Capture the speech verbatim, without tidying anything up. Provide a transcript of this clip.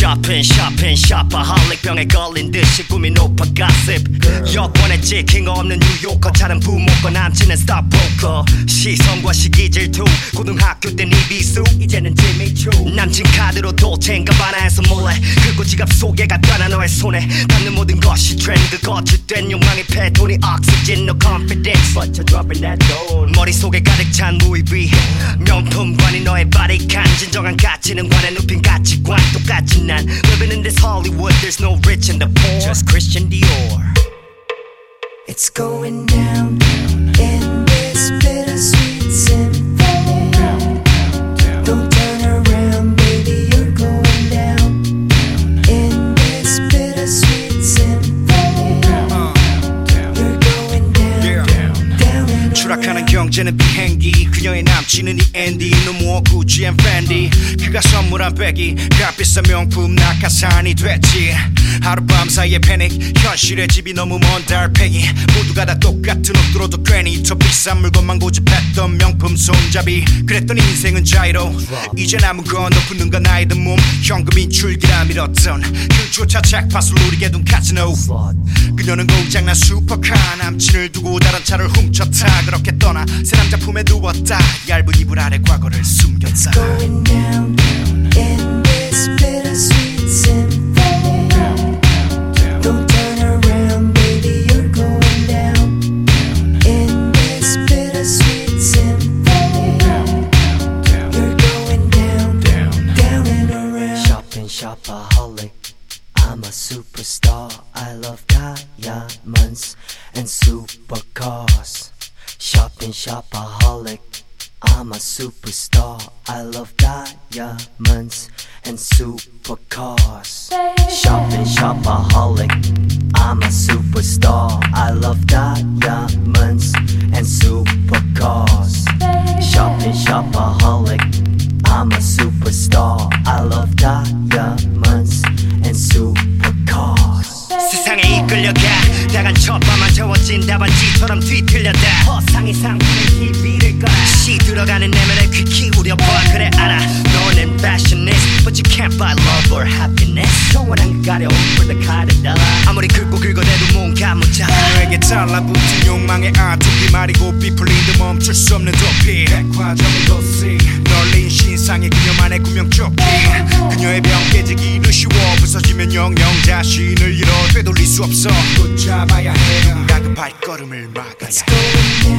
shopping shopping shopaholic 병에 걸린 듯이 꿈이 높아 gossip 여권에 찍힌 거 없는 뉴요커 차는 부모과 남친은 스탑브로커 시선과 시기 질투 고등학교 땐 이비수 이제는 지미추 남친 카드로 돌체인가 바나에서 몰래 긁고 지갑 속에 갖다 놔 너의 손에 닿는 모든 것이 트렌드 거짓된 욕망의 패톤이 oxygen no confidence but you're dropping that down 머릿속에 가득 찬 무의비 명품관이 너의 바리칸 진정한 가치는 관에 눕힌 가치관 똑같이 난 living in this Hollywood there's no rich and the poor just Christian Dior It's going down, down in this bittersweet symphony down, down, down. Don't turn around baby you're going down, down. In this bittersweet symphony down, down. You're going down, yeah. down, down and 추락하는 경제는 비행기 그녀의 남친은 이 앤디 노모어 구찌 앤 팬디 그가 선물한 백이 값비싼 명품 낙하산이 됐지 하룻밤 사이에 패닉 현실의 집이 너무 먼 달팽이 모두가 다 똑같은 옷 들어도 괜히 더 비싼 물건만 고집했던 명품 손잡이 그랬더니 인생은 자이로 이제 남은 건 너 붙는 건 나의 몸 현금이 줄기라 밀었던 그조차 잭팟을 누리게 둔 카지노 그녀는 고장난 슈퍼카 남친을 두고 다른 차를 훔쳤다 그렇게 떠나 새 남자 품에 누웠다 얇은 이불 아래 과거를 숨겼다 It's going down, down in this bittersweet symphony down, down, down. Don't turn around baby you're going down, down. In this bittersweet symphony down, down, down. You're going down, down, down and around Shopping shopaholic I'm a superstar I love diamonds and supercars Shopping shopaholic I'm a superstar I love diamonds and supercars Shopping shopaholic I'm a superstar I love diamonds and supercars Shopping shopaholic I'm a superstar I love diamonds and supercars 세상에 이끌려가 다간 첫밤만 채워진 답안지처럼 뒤틀려다 허상의 상품의 티비를 꺼라 시 들어가는 내면에 귀 기울여봐 그래 알아 너는 fashionist but you can't buy love or happiness 영원한 가려움 for the kind of dollar 아무리 긁고 긁어대도 뭔가 모자라 너에게 달라붙은 욕망의 아토피 말이고 비풀린 듯 멈출 수 없는 도피 백화점의 도시 널린 신상의 그녀만의 구명조끼 그녀의 병 깨지기는 쉬워 부서지면 영영 자신을 잃어 되돌릴 수 없어 붙잡아야 해 누군가 그 발걸음을 막아야 해